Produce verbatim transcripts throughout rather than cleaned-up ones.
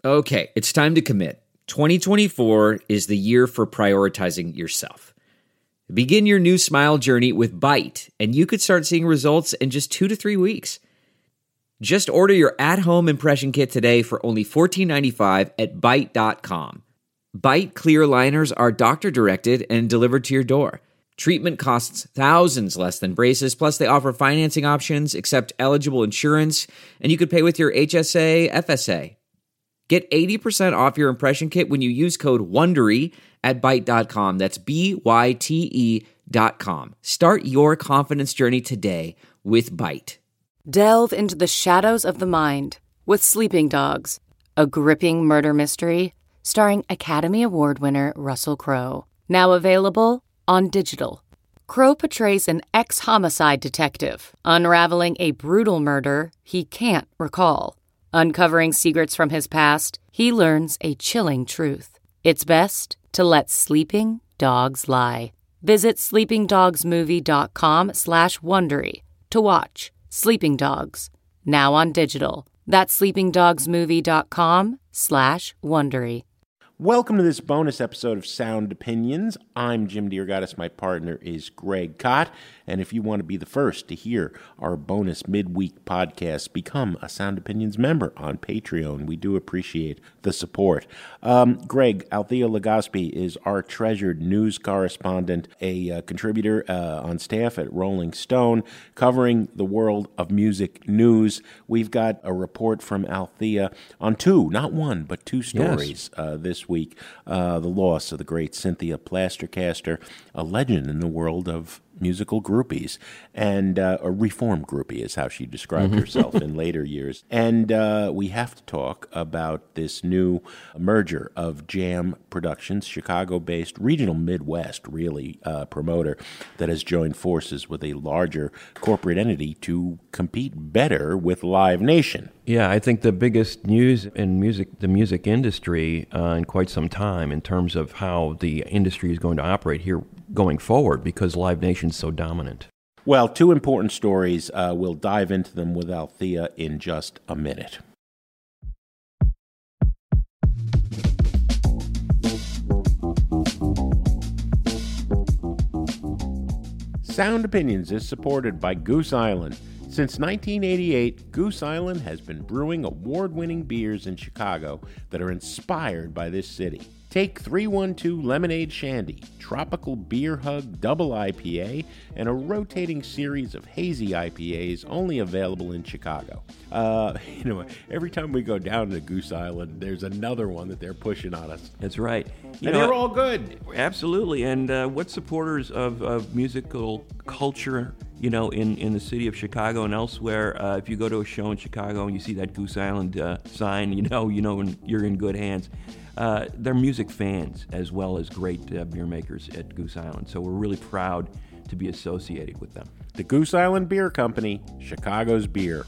Okay, it's time to commit. twenty twenty-four is the year for prioritizing yourself. Begin your new smile journey with Byte, and you could start seeing results in just two to three weeks. Just order your at-home impression kit today for only fourteen ninety-five at byte dot com. Byte clear aligners are doctor-directed and delivered to your door. Treatment costs thousands less than braces, plus they offer financing options, accept eligible insurance, and you could pay with your H S A, F S A. Get eighty percent off your impression kit when you use code WONDERY at byte dot com. That's B Y T E dot com. Start your confidence journey today with Byte. Delve into the shadows of the mind with Sleeping Dogs, a gripping murder mystery starring Academy Award winner Russell Crowe. Now available on digital. Crowe portrays an ex-homicide detective unraveling a brutal murder he can't recall. Uncovering secrets from his past, he learns a chilling truth. It's best to let sleeping dogs lie. Visit sleepingdogsmovie.com slash Wondery to watch Sleeping Dogs, now on digital. That's sleepingdogsmovie.com slash Wondery. Welcome to this bonus episode of Sound Opinions. I'm Jim DeRogatis. My partner is Greg Kot. And if you want to be the first to hear our bonus midweek podcast, become a Sound Opinions member on Patreon. We do appreciate the support. Um, Greg, Althea Legaspi is our treasured news correspondent, a uh, contributor uh, on staff at Rolling Stone, covering the world of music news. We've got a report from Althea on two, not one, but two stories yes. uh, this week. Uh, the loss of the great Cynthia Plastercaster, a legend in the world of musical groupies, and uh, a reform groupie is how she described mm-hmm. herself in later years. And uh, we have to talk about this new merger of Jam Productions, Chicago-based regional Midwest, really, uh, promoter that has joined forces with a larger corporate entity to compete better with Live Nation. Yeah, I think the biggest news in music, the music industry uh, in quite some time in terms of how the industry is going to operate here going forward, because Live Nation's so dominant. Well, two important stories. Uh, we'll dive into them with Althea in just a minute. Sound Opinions is supported by Goose Island. Since nineteen eighty-eight, Goose Island has been brewing award-winning beers in Chicago that are inspired by this city. Take three one two Lemonade Shandy, Tropical Beer Hug Double I P A, and a rotating series of hazy I P As only available in Chicago. Uh, you know, every time we go down to Goose Island, there's another one that they're pushing on us. That's right. You and know, they're all good. Absolutely. And uh, what supporters of, of musical culture, you know, in, in the city of Chicago and elsewhere, uh, if you go to a show in Chicago and you see that Goose Island uh, sign, you know, you know you're in good hands. Uh, they're music fans as well as great uh, beer makers at Goose Island. So we're really proud to be associated with them. The Goose Island Beer Company, Chicago's beer.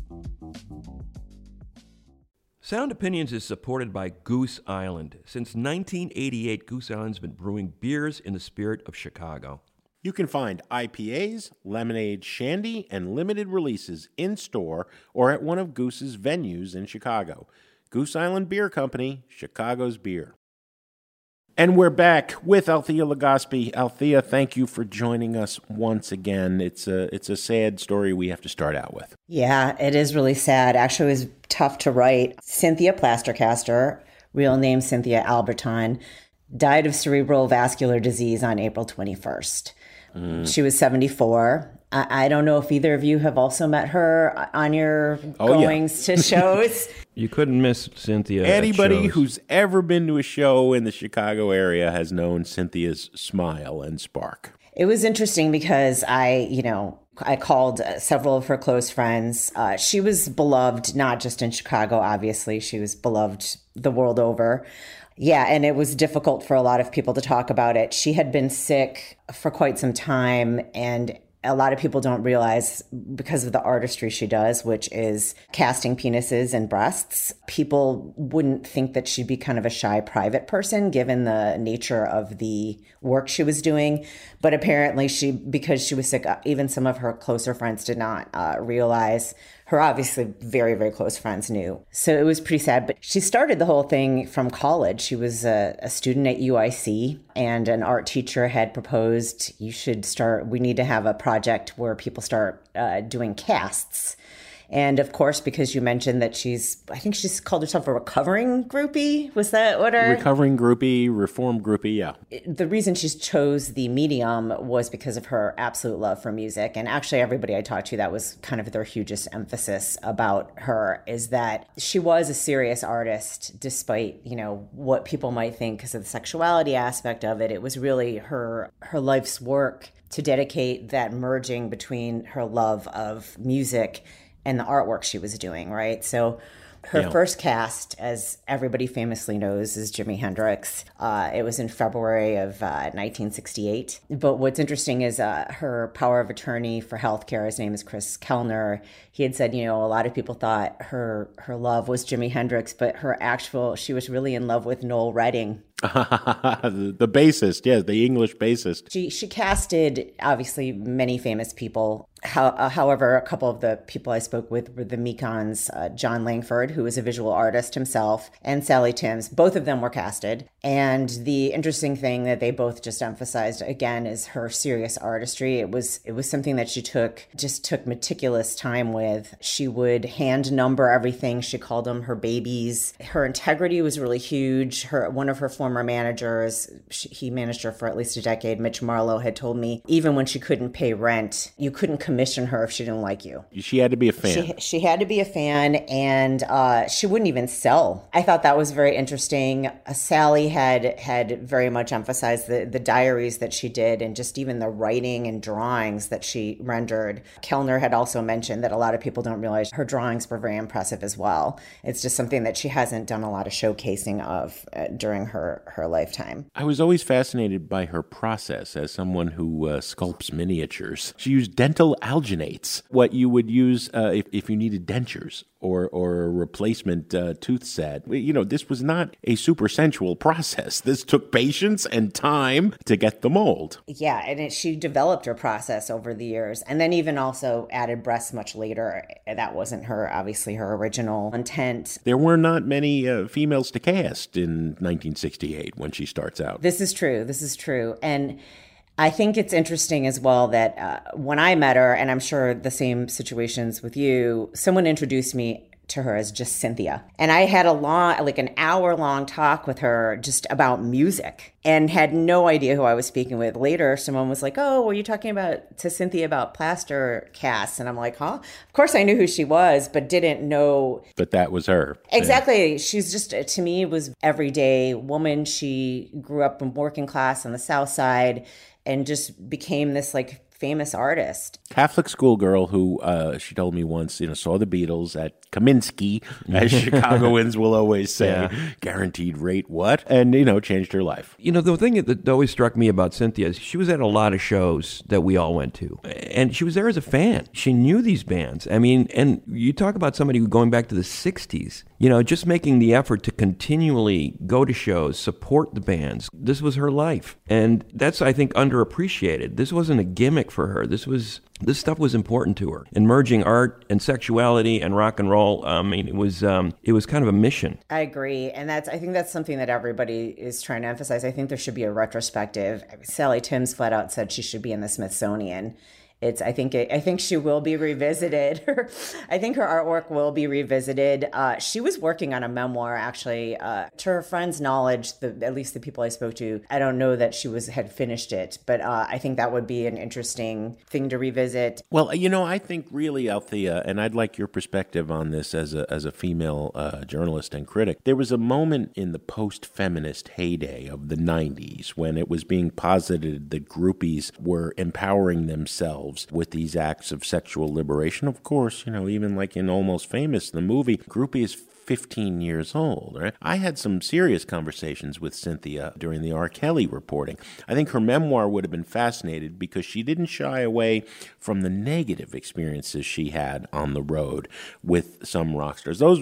Sound Opinions is supported by Goose Island. Since nineteen eighty-eight, Goose Island's been brewing beers in the spirit of Chicago. You can find I P As, lemonade, shandy, and limited releases in-store or at one of Goose's venues in Chicago. Goose Island Beer Company, Chicago's beer. And we're back with Althea Legaspi. Althea, thank you for joining us once again. It's a it's a sad story we have to start out with. Yeah, it is really sad. Actually, it was tough to write. Cynthia Plastercaster, real name Cynthia Alberton, died of cerebral vascular disease on April twenty-first. Mm. She was seventy-four. I, I don't know if either of you have also met her on your oh, goings yeah. to shows. You couldn't miss Cynthia. Anybody who's ever been to a show in the Chicago area has known Cynthia's smile and spark. It was interesting because I, you know, I called several of her close friends. Uh, she was beloved, not just in Chicago, obviously. She was beloved the world over. Yeah, and it was difficult for a lot of people to talk about it. She had been sick for quite some time, and a lot of people don't realize, because of the artistry she does, which is casting penises and breasts, people wouldn't think that she'd be kind of a shy private person given the nature of the work she was doing. But apparently she, because she was sick, even some of her closer friends did not uh, realize her obviously very, very close friends knew. So it was pretty sad. But she started the whole thing from college. She was a, a student at U I C, and an art teacher had proposed, you should start, we need to have a project where people start uh, doing casts. And of course, because you mentioned that she's, I think she's called herself a recovering groupie. Was that what her? Recovering groupie, reform groupie, yeah. The reason she chose the medium was because of her absolute love for music. And actually, everybody I talked to, that was kind of their hugest emphasis about her, is that she was a serious artist, despite, you know, what people might think because of the sexuality aspect of it. It was really her her life's work to dedicate that merging between her love of music and the artwork she was doing, right? So her yeah. first cast, as everybody famously knows, is Jimi Hendrix. Uh, it was in February of uh, nineteen sixty-eight. But what's interesting is uh, her power of attorney for healthcare, his name is Chris Kellner. He had said, you know, a lot of people thought her her love was Jimi Hendrix, but her actual, she was really in love with Noel Redding. the, the bassist, yes, the English bassist. She she casted, obviously, many famous people. How, uh, however, a couple of the people I spoke with were the Mekons, uh, John Langford, who was a visual artist himself, and Sally Timms. Both of them were casted. And the interesting thing that they both just emphasized, again, is her serious artistry. It was it was something that she took, just took meticulous time with. She would hand number everything. She called them her babies. Her integrity was really huge. Her one of her former managers, she, he managed her for at least a decade, Mitch Marlowe, had told me, even when she couldn't pay rent, you couldn't commission her if she didn't like you. She had to be a fan. She, she had to be a fan, and uh, she wouldn't even sell. I thought that was very interesting. Uh, Sally had had very much emphasized the, the diaries that she did, and just even the writing and drawings that she rendered. Kellner had also mentioned that a lot of people don't realize her drawings were very impressive as well. It's just something that she hasn't done a lot of showcasing of uh, during her, her lifetime. I was always fascinated by her process as someone who uh, sculpts miniatures. She used dental alginates, what you would use uh, if, if you needed dentures or or a replacement uh, tooth set. You know, this was not a super sensual process. This took patience and time to get the mold. Yeah, and it, she developed her process over the years, and then even also added breasts much later. That wasn't her, obviously, her original intent. There were not many uh, females to cast in nineteen sixty-eight when she starts out. This is true. This is true. And I think it's interesting as well that uh, when I met her, and I'm sure the same situations with you, someone introduced me to her as just Cynthia. And I had a long, like an hour long talk with her just about music and had no idea who I was speaking with. Later, someone was like, oh, were you talking about to Cynthia about plaster casts? And I'm like, huh? Of course I knew who she was, but didn't know. But that was her. Exactly. Yeah. She's just, to me, was everyday woman. She grew up in working class on the South Side and just became this like famous artist. Catholic schoolgirl who, uh, she told me once, you know, saw the Beatles at Kaminsky, as Chicagoans will always say, yeah. Guaranteed rate what? And, you know, changed her life. You know, the thing that always struck me about Cynthia is she was at a lot of shows that we all went to. And she was there as a fan. She knew these bands. I mean, and you talk about somebody who going back to the sixties, you know, just making the effort to continually go to shows, support the bands. This was her life. And that's, I think, underappreciated. This wasn't a gimmick for her. This was this stuff was important to her. And merging art and sexuality and rock and roll, I mean, it was um, it was kind of a mission. I agree, and that's I think that's something that everybody is trying to emphasize. I think there should be a retrospective. Sally Timms flat out said she should be in the Smithsonian. It's. I think. It, I think she will be revisited. I think her artwork will be revisited. Uh, she was working on a memoir, actually. Uh, to her friends' knowledge, the, at least the people I spoke to, I don't know that she was had finished it, but uh, I think that would be an interesting thing to revisit. Well, you know, I think really, Althea, and I'd like your perspective on this as a as a female uh, journalist and critic. There was a moment in the post-feminist heyday of the nineties when it was being posited that groupies were empowering themselves with these acts of sexual liberation. Of course, you know, even like in Almost Famous, the movie, groupie is fifteen years old, right? I had some serious conversations with Cynthia during the R. Kelly reporting. I think her memoir would have been fascinating because she didn't shy away from the negative experiences she had on the road with some rock stars. Those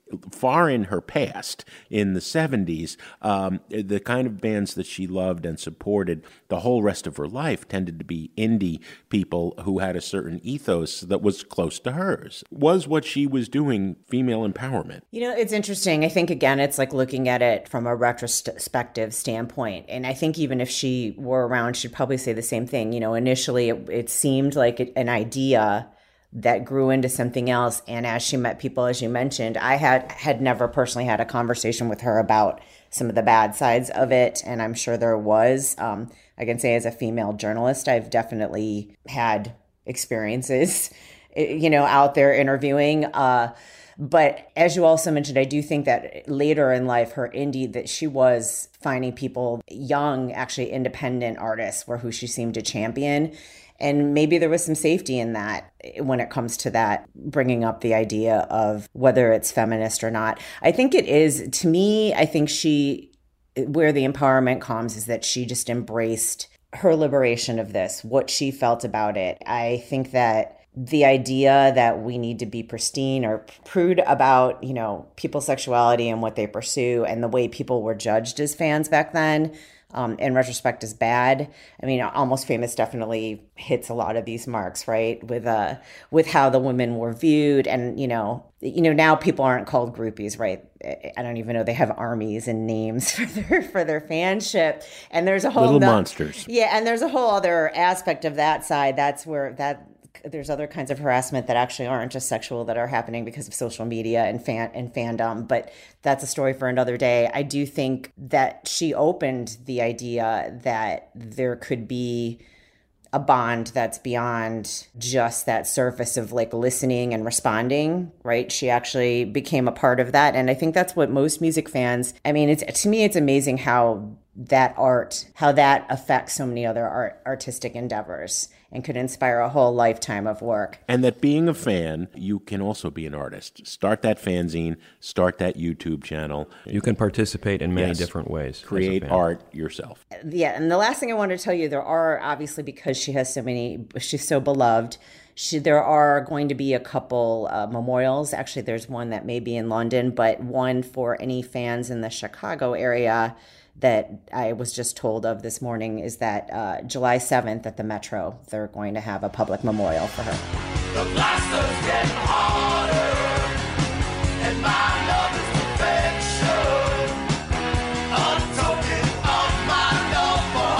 far in her past, in the seventies, um, the kind of bands that she loved and supported the whole rest of her life tended to be indie people who had a certain ethos that was close to hers. Was what she was doing female empowerment? You know, it's interesting. I think, again, it's like looking at it from a retrospective standpoint. And I think even if she were around, she'd probably say the same thing. You know, initially it, it seemed like an idea that grew into something else. And as she met people, as you mentioned, I had had never personally had a conversation with her about some of the bad sides of it. And I'm sure there was. Um, I can say as a female journalist, I've definitely had experiences, you know, out there interviewing. Uh, but as you also mentioned, I do think that later in life, her indie, that she was finding people, young, actually independent artists were who she seemed to champion. And maybe there was some safety in that when it comes to that, bringing up the idea of whether it's feminist or not. I think it is, to me, I think she, where the empowerment comes is that she just embraced her liberation of this, what she felt about it. I think that the idea that we need to be pristine or prude about, you know, people's sexuality and what they pursue and the way people were judged as fans back then, Um, in retrospect, is bad. I mean, Almost Famous definitely hits a lot of these marks, right? With uh, with how the women were viewed, and you know, you know, now people aren't called groupies, right? I don't even know, they have armies and names for their for their fanship, and there's a whole little no- monsters. Yeah, and there's a whole other aspect of that side. That's where that. There's other kinds of harassment that actually aren't just sexual that are happening because of social media and fan and fandom, but that's a story for another day. I do think that she opened the idea that there could be a bond that's beyond just that surface of like listening and responding, right? She actually became a part of that. And I think that's what most music fans, I mean, it's to me, it's amazing how that art, how that affects so many other art, artistic endeavors and could inspire a whole lifetime of work. And that being a fan, you can also be an artist. Start that fanzine, start that YouTube channel. You can participate in many Yes. different ways. Create art yourself. Yeah, and the last thing I want to tell you, there are obviously, because she has so many, she's so beloved, she, there are going to be a couple uh, memorials. Actually, there's one that may be in London, but one for any fans in the Chicago area that I was just told of this morning is that uh, July seventh at the Metro, they're going to have a public memorial for her. The blaster's getting harder, and my love is perfection. Untoken of my love for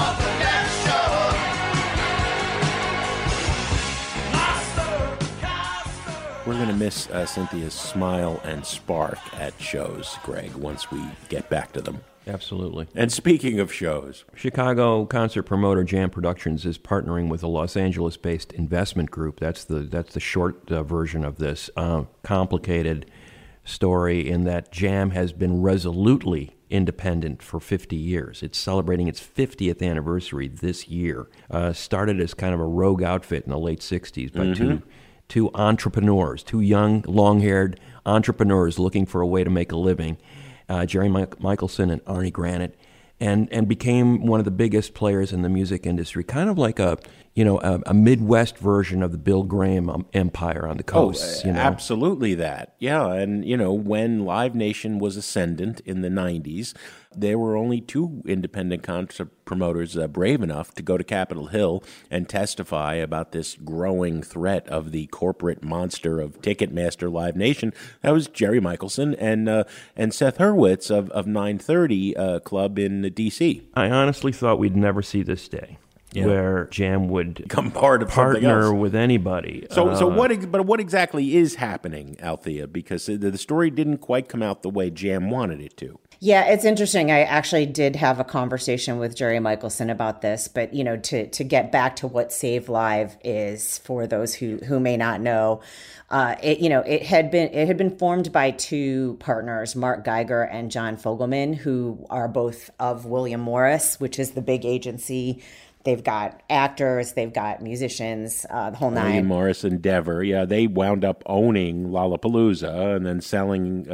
her connection. Blaster, caster. We're going to miss uh, Cynthia's smile and spark at shows, Greg, once we get back to them. Absolutely. And speaking of shows, Chicago concert promoter Jam Productions is partnering with a Los Angeles-based investment group. That's the that's the short uh, version of this uh, complicated story in that Jam has been resolutely independent for fifty years. It's celebrating its fiftieth anniversary this year. Uh, started as kind of a rogue outfit in the late sixties by mm-hmm. two two entrepreneurs, two young, long-haired entrepreneurs looking for a way to make a living. Uh, Jerry Mike- Michelson and Arnie Granite, and and became one of the biggest players in the music industry, kind of like a you know a, a Midwest version of the Bill Graham um, empire on the coast. Oh, you know? Absolutely that. Yeah, and you know when Live Nation was ascendant in the nineties, there were only two independent concert promoters uh, brave enough to go to Capitol Hill and testify about this growing threat of the corporate monster of Ticketmaster Live Nation. That was Jerry Michelson and uh, and Seth Hurwitz of, of nine thirty uh, Club in D C. I honestly thought we'd never see this day. Yeah. Where Jam would become part of partner with anybody. So, uh, so what? But what exactly is happening, Althea? Because the, the story didn't quite come out the way Jam wanted it to. Yeah, it's interesting. I actually did have a conversation with Jerry Michelson about this, but you know, to to get back to what Save Live is for those who who may not know, uh, it you know it had been it had been formed by two partners, Mark Geiger and John Fogelman, who are both of William Morris, which is the big agency. They've got actors, they've got musicians, uh, the whole nine. William Morris Endeavor, yeah, they wound up owning Lollapalooza and then selling uh,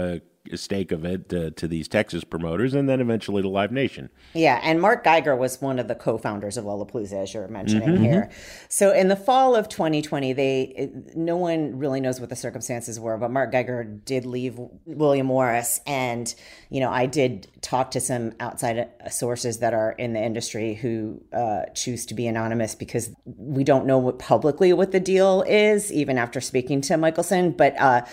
stake of it uh, to these Texas promoters, and then eventually to Live Nation. Yeah, and Mark Geiger was one of the co-founders of Lollapalooza, as you're mentioning mm-hmm. here. So in the fall of twenty twenty, they no one really knows what the circumstances were, but Mark Geiger did leave William Morris, and you know I did talk to some outside sources that are in the industry who uh, choose to be anonymous because we don't know what publicly what the deal is, even after speaking to Michelson, but. Uh,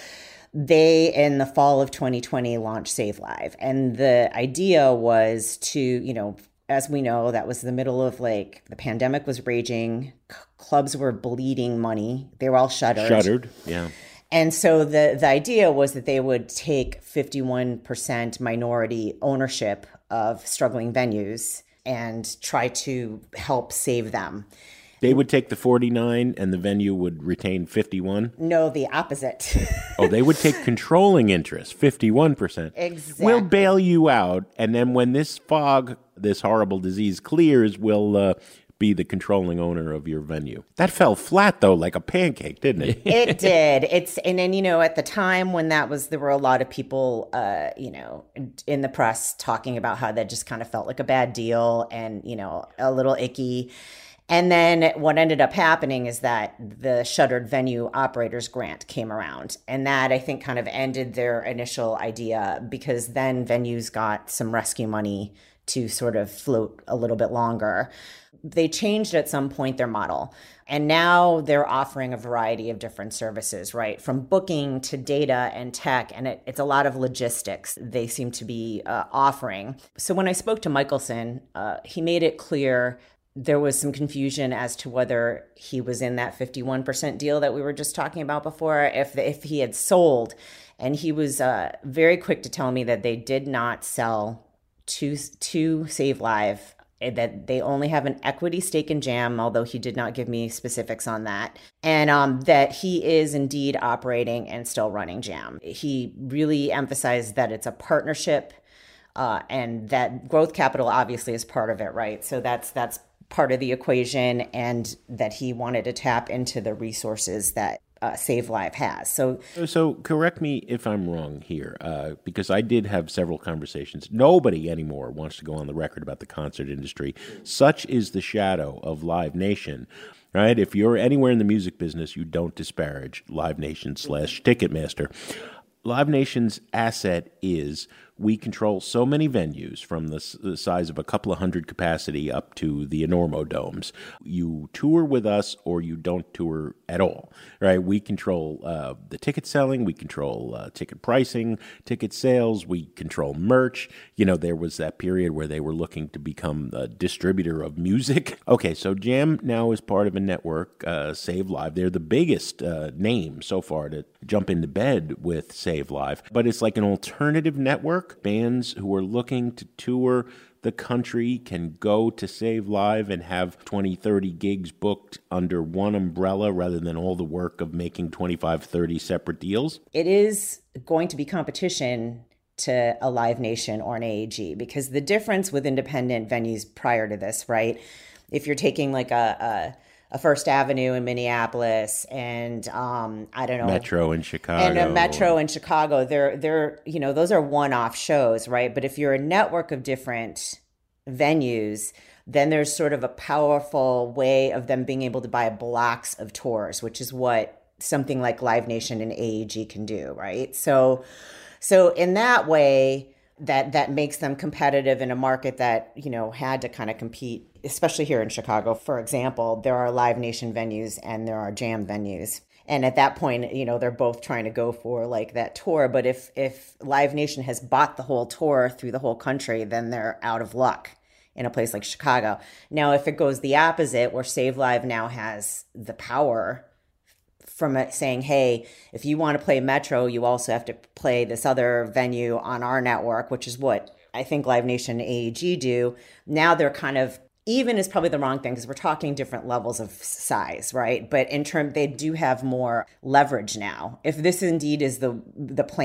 They, in the fall of twenty twenty, launched Save Live. And the idea was to, you know, as we know, that was the middle of like the pandemic was raging. C- clubs were bleeding money. They were all shuttered. Shuttered, yeah. And so the, the idea was that they would take fifty-one percent minority ownership of struggling venues and try to help save them. They would take the forty-nine and the venue would retain fifty-one? No, the opposite. Oh, they would take controlling interest, fifty-one percent. Exactly. We'll bail you out, and then when this fog, this horrible disease clears, we'll uh, be the controlling owner of your venue. That fell flat, though, like a pancake, didn't it? It did. It's and then, you know, at the time when that was, there were a lot of people, uh, you know, in the press talking about how that just kind of felt like a bad deal and, you know, a little icky. And then what ended up happening is that the shuttered venue operators grant came around. And that, I think, kind of ended their initial idea because then venues got some rescue money to sort of float a little bit longer. They changed at some point their model. And now they're offering a variety of different services, right? From booking to data and tech. And it, it's a lot of logistics they seem to be uh, offering. So when I spoke to Michelson, uh, he made it clear there was some confusion as to whether he was in that fifty-one percent deal that we were just talking about before, if if he had sold. And he was uh, very quick to tell me that they did not sell to, to Save Live, that they only have an equity stake in Jam, although he did not give me specifics on that, and um, that he is indeed operating and still running Jam. He really emphasized that it's a partnership uh, and that growth capital obviously is part of it, right? So that's that's part of the equation, and that he wanted to tap into the resources that uh, Save Live has. So, so correct me if I'm wrong here, uh, because I did have several conversations. Nobody anymore wants to go on the record about the concert industry. Such is the shadow of Live Nation, right? If you're anywhere in the music business, you don't disparage Live Nation slash Ticketmaster. Live Nation's asset is we control so many venues from the, the size of a couple of hundred capacity up to the Enormo domes. You tour with us or you don't tour at all, right? We control uh, the ticket selling. We control uh, ticket pricing, ticket sales. We control merch. You know, there was that period where they were looking to become a distributor of music. Okay, so Jam now is part of a network, uh, Save Live. They're the biggest uh, name so far to jump into bed with Save Live, but it's like an alternative network. Bands who are looking to tour the country can go to Save Live and have twenty, thirty gigs booked under one umbrella rather than all the work of making twenty-five, thirty separate deals. It is going to be competition to a Live Nation or an A A G, because the difference with independent venues prior to this, right? If you're taking like a, a a First Avenue in Minneapolis and um, I don't know, Metro in Chicago, and a Metro in Chicago, they're they're you know those are one-off shows, right? But if you're a network of different venues, then there's sort of a powerful way of them being able to buy blocks of tours, which is what something like Live Nation and A A G can do, right? So, so in that way, that that makes them competitive in a market that, you know, had to kind of compete, especially here in Chicago. For example, there are Live Nation venues and there are Jam venues. And at that point, you know, they're both trying to go for like that tour. But if if Live Nation has bought the whole tour through the whole country, then they're out of luck in a place like Chicago. Now, if it goes the opposite, where Save Live now has the power from it saying, hey, if you want to play Metro, you also have to play this other venue on our network, which is what I think Live Nation and A A G do. Now they're kind of, even is probably the wrong thing because we're talking different levels of size, right? But in terms, they do have more leverage now. If this indeed is the the plan,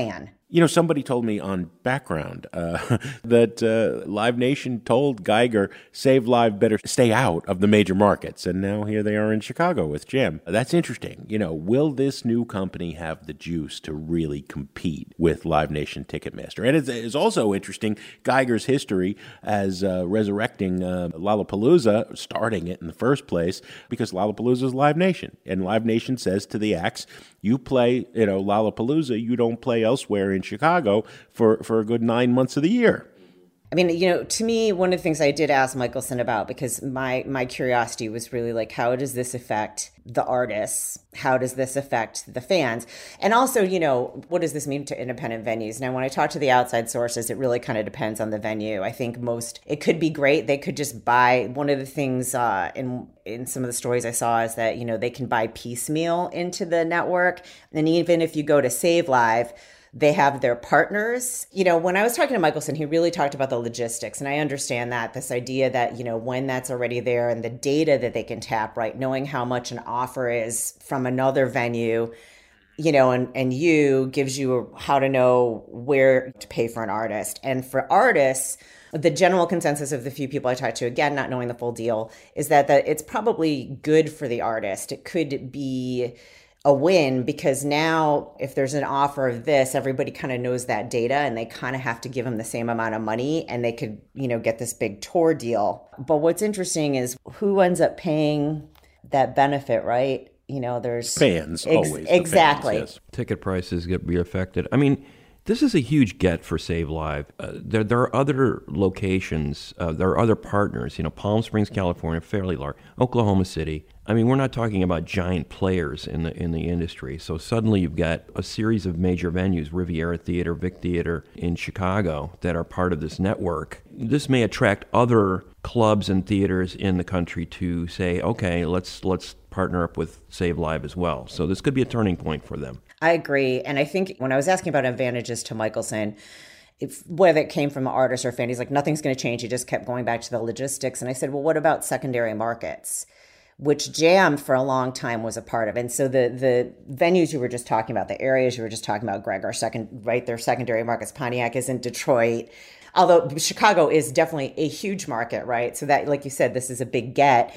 You know, somebody told me on Background uh, that uh, Live Nation told Geiger, Save Live better stay out of the major markets. And now here they are in Chicago with Jam. That's interesting. You know, will this new company have the juice to really compete with Live Nation Ticketmaster? And it's, it's also interesting, Geiger's history as uh, resurrecting uh, Lollapalooza, starting it in the first place, because Lollapalooza is Live Nation. And Live Nation says to the acts, you play, you know, Lollapalooza, you don't play elsewhere in Chicago for, for a good nine months of the year. I mean, you know, to me, one of the things I did ask Michelson about, because my my curiosity was really like, how does this affect the artists? How does this affect the fans? And also, you know, what does this mean to independent venues? Now, when I talk to the outside sources, it really kind of depends on the venue. I think most, it could be great. They could just buy, one of the things uh, in in some of the stories I saw is that, you know, they can buy piecemeal into the network. And even if you go to Save Live, they have their partners. You know, when I was talking to Michelson, he really talked about the logistics. And I understand that, this idea that, you know, when that's already there and the data that they can tap, right, knowing how much an offer is from another venue, you know, and, and you gives you how to know where to pay for an artist. And for artists, the general consensus of the few people I talked to, again, not knowing the full deal, is that, that it's probably good for the artist. It could be a win, because now if there's an offer of this, everybody kind of knows that data and they kind of have to give them the same amount of money and they could, you know, get this big tour deal. But what's interesting is who ends up paying that benefit, right? You know, there's fans, ex- always. Exactly. Fans, yes. Ticket prices get be affected. I mean, this is a huge get for Save Live. Uh, there, there are other locations, uh, there are other partners, you know, Palm Springs, California, fairly large, Oklahoma City. I mean, we're not talking about giant players in the in the industry. So suddenly you've got a series of major venues, Riviera Theater, Vic Theater in Chicago, that are part of this network. This may attract other clubs and theaters in the country to say, okay, let's let's partner up with Save Live as well. So this could be a turning point for them. I agree. And I think when I was asking about advantages to Michelson, if, whether it came from an artist or a fan, he's like, nothing's going to change. He just kept going back to the logistics. And I said, well, what about secondary markets? Which Jam for a long time was a part of. And so the the venues you were just talking about, the areas you were just talking about, Greg, are second, right? They're secondary markets. Pontiac isn't Detroit, although Chicago is definitely a huge market, right? So that, like you said, this is a big get.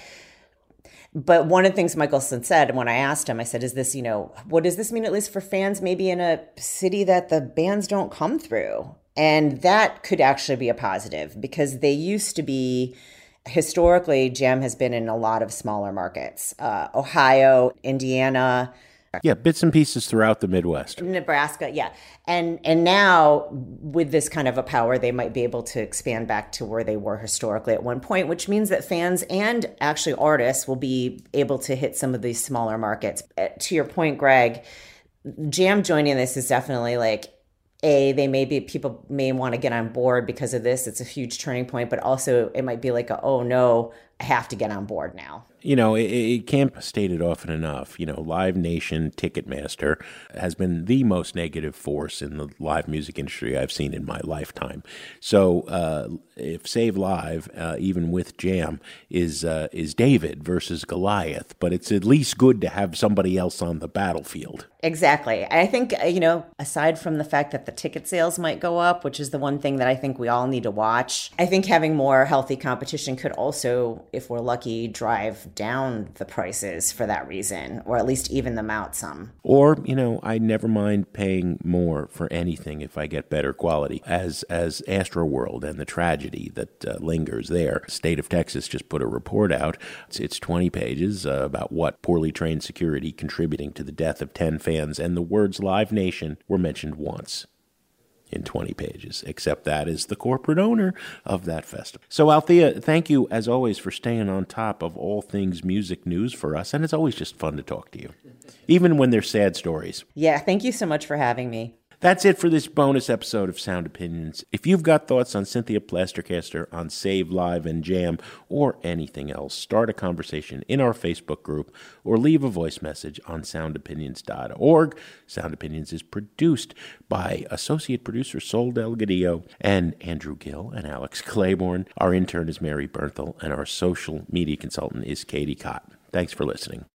But one of the things Michelson said, and when I asked him, I said, is this, you know, what does this mean at least for fans maybe in a city that the bands don't come through? And that could actually be a positive, because they used to be, historically, Jam has been in a lot of smaller markets, uh, Ohio, Indiana. Yeah, bits and pieces throughout the Midwest. Nebraska, yeah. And and now with this kind of a power, they might be able to expand back to where they were historically at one point, which means that fans and actually artists will be able to hit some of these smaller markets. Uh, to your point, Greg, Jam joining this is definitely like, A, they may be, people may want to get on board because of this. It's a huge turning point, but also it might be like, a, oh no, I have to get on board now. You know, it, it can't be stated often enough. You know, Live Nation Ticketmaster has been the most negative force in the live music industry I've seen in my lifetime. So uh, if Save Live, uh, even with Jam, is uh, is David versus Goliath, but it's at least good to have somebody else on the battlefield. Exactly. I think, you know, aside from the fact that the ticket sales might go up, which is the one thing that I think we all need to watch, I think having more healthy competition could also, if we're lucky, drive down the prices for that reason, or at least even them out some. Or, you know, I never mind paying more for anything if I get better quality. As as Astroworld and the tragedy that uh, lingers there, State of Texas just put a report out. It's, it's twenty pages uh, about what poorly trained security contributing to the death of ten fans, and the words Live Nation were mentioned once in twenty pages, except that is the corporate owner of that festival. So, Althea, thank you, as always, for staying on top of all things music news for us, and it's always just fun to talk to you, even when they're sad stories. Yeah, thank you so much for having me. That's it for this bonus episode of Sound Opinions. If you've got thoughts on Cynthia Plastercaster, on Save Live and Jam, or anything else, start a conversation in our Facebook group or leave a voice message on sound opinions dot org. Sound Opinions is produced by associate producer Sol Delgadillo and Andrew Gill and Alex Claiborne. Our intern is Mary Bernthal, and our social media consultant is Katie Cott. Thanks for listening.